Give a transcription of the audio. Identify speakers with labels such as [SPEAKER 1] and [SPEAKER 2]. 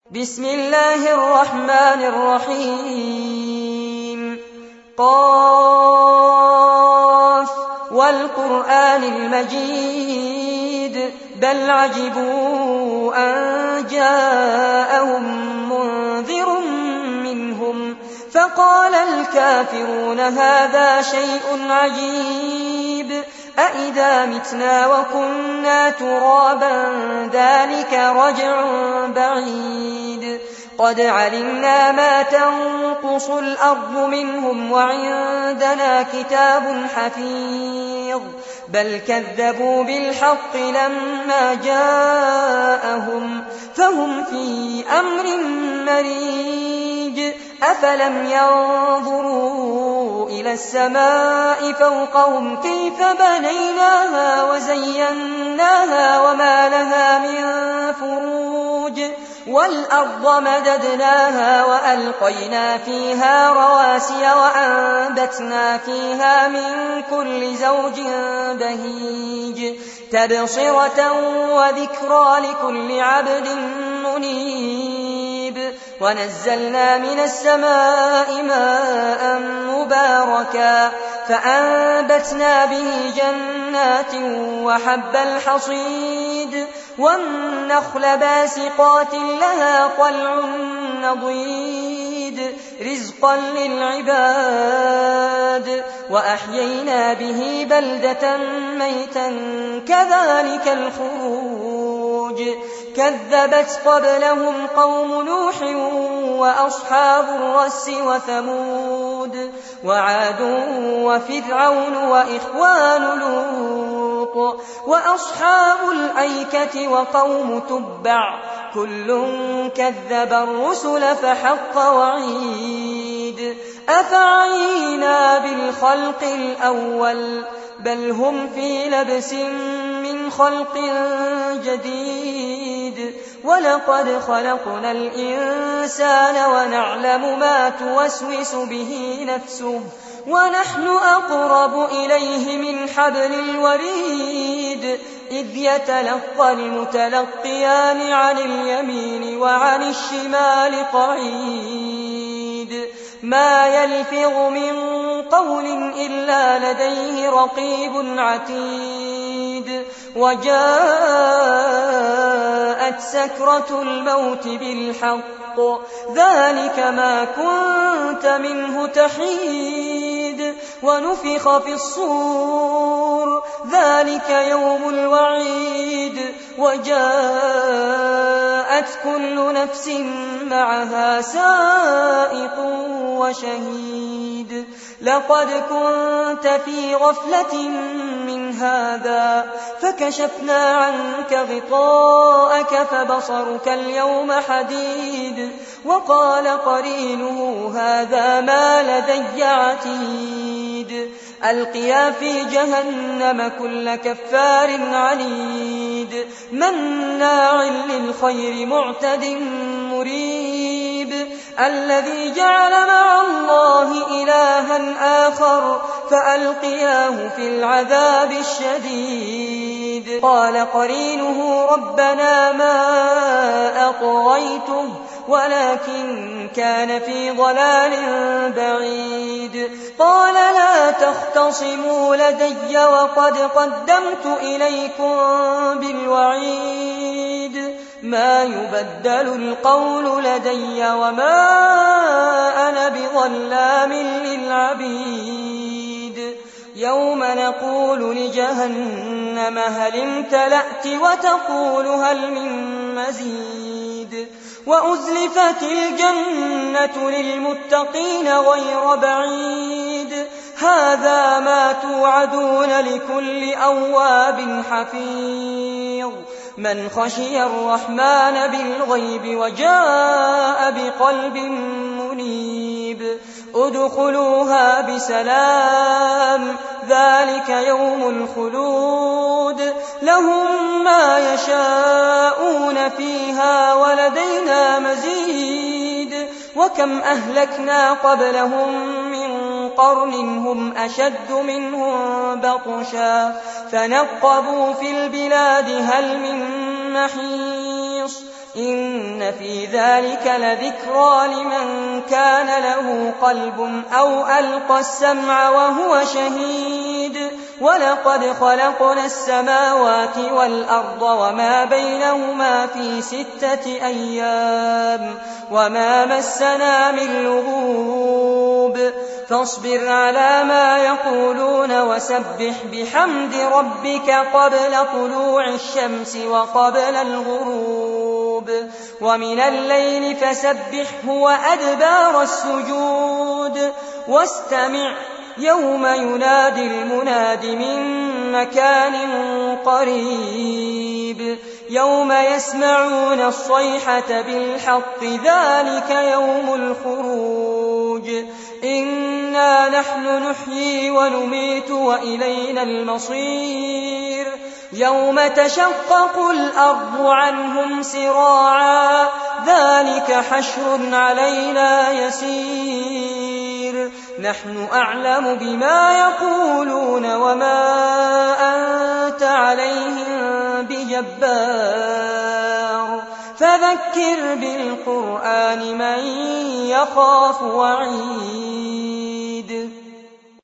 [SPEAKER 1] بسم الله الرحمن الرحيم قاف والقرآن المجيد بل عجبوا أن جاءهم منذر منهم فقال الكافرون هذا شيء عجيب أإذا متنا وكنا ترابا ذلك رجع بعيد قد علمنا ما تنقص الأرض منهم وعندنا كتاب حفيظ بل كذبوا بالحق لما جاءهم فهم في أمر مريج أفلم ينظروا إلى السماء فوقهم كيف بنيناها وزيناها وما لها من فروج والأرض مددناها وألقينا فيها رواسي وأنبتنا فيها من كل زوج بهيج تبصرة وذكرى لكل عبد منيب ونزلنا من السماء ماء مباركا فأنبتنا به جنات وحب الحصيد والنخل باسقات لها طلع نضيد رزقا للعباد وأحيينا به بلدة ميتا كذلك الخروج كذبت قبلهم قوم نوح وأصحاب الرس وثمود وعاد وفرعون وإخوان لوط وأصحاب الأيكة وقوم تبع كل كذب الرسل فحق وعيد أفعينا بالخلق الأول بل هم في لبس من خلق جديد ولقد خلقنا الإنسان ونعلم ما توسوس به نفسه ونحن أقرب إليه من حبل الوريد إذ يتلقى المتلقيان عن اليمين وعن الشمال قعيد ما يلفظ من قول إلا لديه رقيب عتيد وجاءت سكرة الموت بالحق ذلك ما كنت منه تحيد ونفخ في الصور ذلك يوم الوعيد وجاءت كل نفس معها سائق وشهيد لقد كنت في غفلة من هذا فكشفنا عنك غطاءك فبصرك اليوم حديد وقال قرينه هذا ما لدي عتيد ألقيا في جهنم كل كفار عنيد مناع للخير معتد مريب الذي جعل مع الله إلها آخر فألقياه في العذاب الشديد قال قرينه ربنا ما أطغيته ولكن كان في ضلال بعيد قال لا تختصموا لدي وقد قدمت إليكم بالوعيد ما يبدل القول لدي وما أنا بظلام للعبيد يوم نقول لجهنم هل امتلأت وتقول هل من مزيد وأزلفت الجنة للمتقين غير بعيد هذا ما توعدون لكل أواب حفيظ من خشي الرحمن بالغيب وجاء بقلب منيب ادخلوها بسلام ذلك يوم الخلود لهم ما يشاءون فيها ولدينا مزيد وكم أهلكنا قبلهم من قرن هم أشد منهم بطشا فنقبوا في البلاد هل من محيص إن في ذلك لذكرى لمن كان له قلب أو ألقى السمع وهو شهيد ولقد خلقنا السماوات والأرض وما بينهما في 6 أيام وما مسنا من لغوب فاصبر على ما يقولون وسبح بحمد ربك قبل طلوع الشمس وقبل الغروب ومن الليل فسبحه وأدبار السجود واستمع يوم ينادي المناد من مكان قريب يوم يسمعون الصيحة بالحق ذلك يوم الخروج إنا نحن نحيي ونميت وإلينا المصير يوم تشقق الأرض عنهم سراعا ذلك حشر علينا يسير نحن أعلم بما يقولون وما أنت عليهم بجبار فذكر بالقرآن من يخاف وعيد